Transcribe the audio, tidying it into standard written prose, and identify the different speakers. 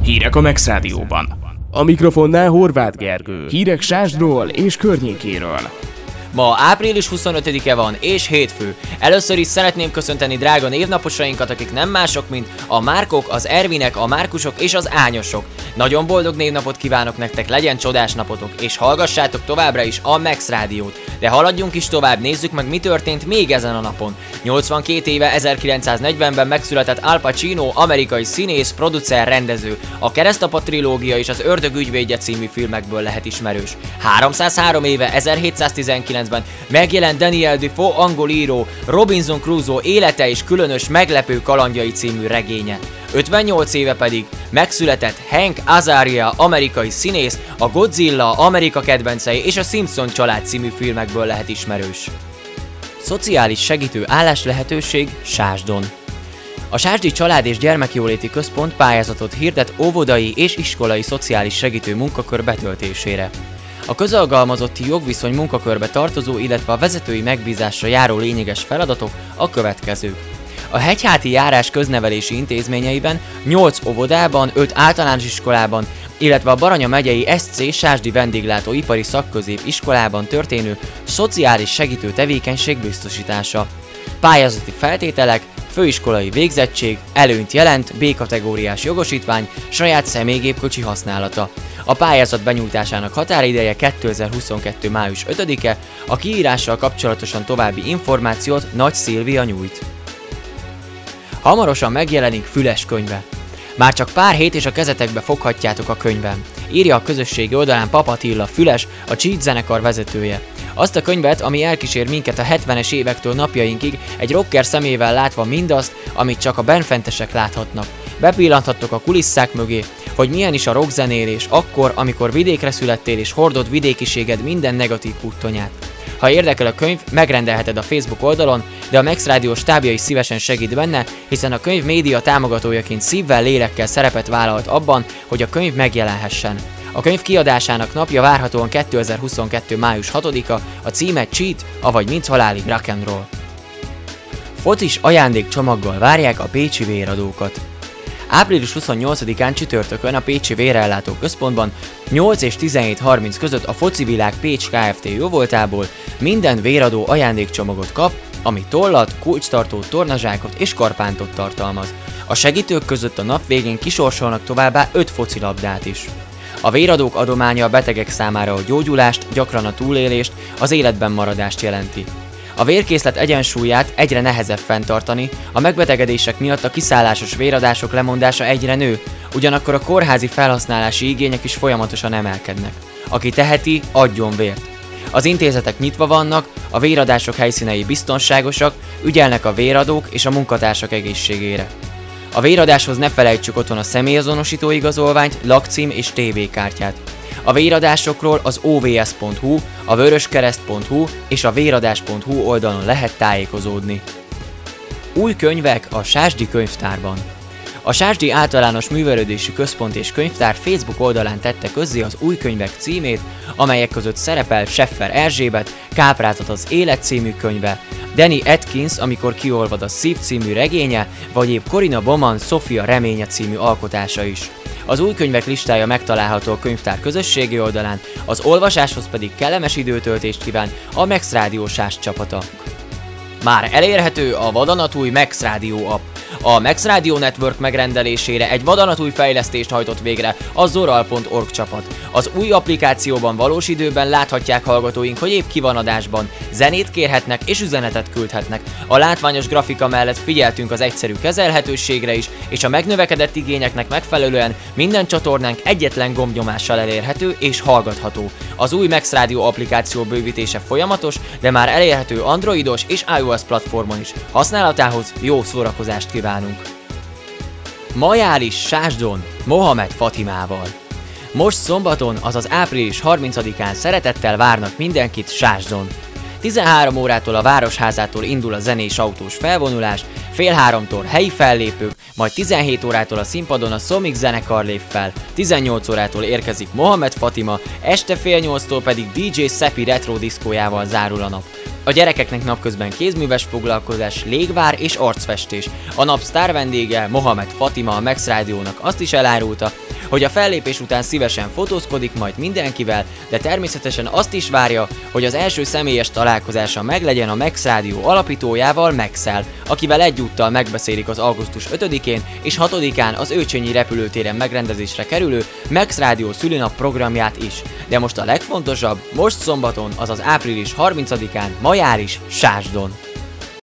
Speaker 1: Hírek a Max Rádióban. A mikrofonnál Horváth Gergő. Hírek Sásdról és környékéről.
Speaker 2: Ma április 25-e van és hétfő. Először is szeretném köszönteni drága névnaposainkat, akik nem mások, mint a Márkok, az Ervinek, a Márkusok és az Ányosok. Nagyon boldog névnapot kívánok nektek, legyen csodás napotok, és hallgassátok továbbra is a Max Rádiót. De haladjunk is tovább, nézzük meg, mi történt még ezen a napon. 82 éve 1940-ben megszületett Al Pacino, amerikai színész, producer, rendező. A Keresztapa trilógia és az Ördög ügyvédje című filmekből lehet ismerős. 303 éve 1719-ben megjelent Daniel Defoe angol író Robinson Crusoe élete és különös meglepő kalandjai című regénye. 58 éve pedig megszületett Hank Azaria, amerikai színész, a Godzilla, Amerika kedvencei és a Simpson család című filmekből lehet ismerős. Szociális segítő álláslehetőség Sásdon. A Sásdi Család és Gyermekjóléti Központ pályázatot hirdet óvodai és iskolai szociális segítő munkakör betöltésére. A közalkalmazotti jogviszony munkakörbe tartozó, illetve a vezetői megbízásra járó lényeges feladatok a következők. A Hegyháti járás köznevelési intézményeiben 8 óvodában, 5 általános iskolában, illetve a Baranya megyei SC Sásdi vendéglátó ipari szakközép iskolában történő szociális segítő tevékenység biztosítása. Pályázati feltételek: főiskolai végzettség, előnyt jelent, B-kategóriás jogosítvány, saját személygépkocsi használata. A pályázat benyújtásának határideje 2022. május 5-e, a kiírással kapcsolatosan további információt Nagy Szilvia nyújt. Hamarosan megjelenik Füles könyve. Már csak pár hét és a kezetekbe foghatjátok a könyvem. Írja a közösségi oldalán Pap Attila Füles, a Cheat zenekar vezetője. Azt a könyvet, ami elkísér minket a 70-es évektől napjainkig, egy rocker szemével látva mindazt, amit csak a benfentesek láthatnak. Bepillanthattok a kulisszák mögé, hogy milyen is a rockzenélés akkor, amikor vidékre születtél és hordod vidékiséged minden negatív puttonyát. Ha érdekel a könyv, megrendelheted a Facebook oldalon, de a Max Rádió stábja is szívesen segít benne, hiszen a könyv média támogatójaként szívvel, lélekkel szerepet vállalt abban, hogy a könyv megjelenhessen. A könyv kiadásának napja várhatóan 2022. május 6-a, a címe Cheat, avagy Mint halálig rock'n'roll. Focis ajándékcsomaggal várják a pécsi véradókat. Április 28-án csütörtökön a Pécsi Vérellátó Központban 8 és 17:30 között a Foci Világ Pécs Kft. Jóvoltából minden véradó ajándékcsomagot kap, ami tollat, kulcstartót, tornazsákot és karpántot tartalmaz. A segítők között a nap végén kisorsolnak továbbá 5 focilabdát is. A véradók adománya a betegek számára a gyógyulást, gyakran a túlélést, az életben maradást jelenti. A vérkészlet egyensúlyát egyre nehezebb fenntartani, a megbetegedések miatt a kiszállásos véradások lemondása egyre nő, ugyanakkor a kórházi felhasználási igények is folyamatosan emelkednek. Aki teheti, adjon vért. Az intézetek nyitva vannak, a véradások helyszínei biztonságosak, ügyelnek a véradók és a munkatársak egészségére. A véradáshoz ne felejtsük otthon a személyazonosító igazolványt, lakcím és TV-kártyát. A véradásokról az ovs.hu, a vöröskereszt.hu és a véradás.hu oldalon lehet tájékozódni. Új könyvek a Sásdi könyvtárban. A Sásdi Általános Művelődési Központ és Könyvtár Facebook oldalán tette közzé az új könyvek címét, amelyek között szerepel Scheffer Erzsébet, Káprázat az élet című könyve, Danny Atkins, Amikor kiolvad a szív című regénye, vagy épp Corina Bauman Sofia reménye című alkotása is. Az új könyvek listája megtalálható a könyvtár közösségi oldalán, az olvasáshoz pedig kellemes időtöltést kíván a Max Rádió Sás csapata. Már elérhető a vadonatúj Max Rádió app. A Max Radio Network megrendelésére egy vadonatúj fejlesztést hajtott végre a zoral.org csapat. Az új applikációban valós időben láthatják hallgatóink, hogy épp ki van adásban, zenét kérhetnek és üzenetet küldhetnek. A látványos grafika mellett figyeltünk az egyszerű kezelhetőségre is, és a megnövekedett igényeknek megfelelően minden csatornánk egyetlen gombnyomással elérhető és hallgatható. Az új Max Radio applikáció bővítése folyamatos, de már elérhető androidos és iOS platformon is. Használatához jó szórakozást kívánunk! Ma jár is Sásdon Mohamed Fatimával. Most szombaton, azaz április 30-án szeretettel várnak mindenkit Sásdon. 13 órától a Városházától indul a zenés autós felvonulás, fél 3-tól helyi fellépők, majd 17 órától a színpadon a Szomik zenekar lép fel, 18 órától érkezik Mohamed Fatima, este fél 8-tól pedig DJ Szepi retro diszkójával zárul a nap. A gyerekeknek napközben kézműves foglalkozás, légvár és arcfestés. A nap sztár vendége, Mohamed Fatima, a Max Rádiónak azt is elárulta, hogy a fellépés után szívesen fotózkodik majd mindenkivel, de természetesen azt is várja, hogy az első személyes találkozása meglegyen a Max Rádió alapítójával, Maxszel, akivel egyúttal megbeszélik az augusztus 5-én és 6-án az Őcsönyi repülőtéren megrendezésre kerülő Max Rádió szülinap programját is. De most a legfontosabb, most szombaton, azaz április 30-án, ma jár is Sásdon.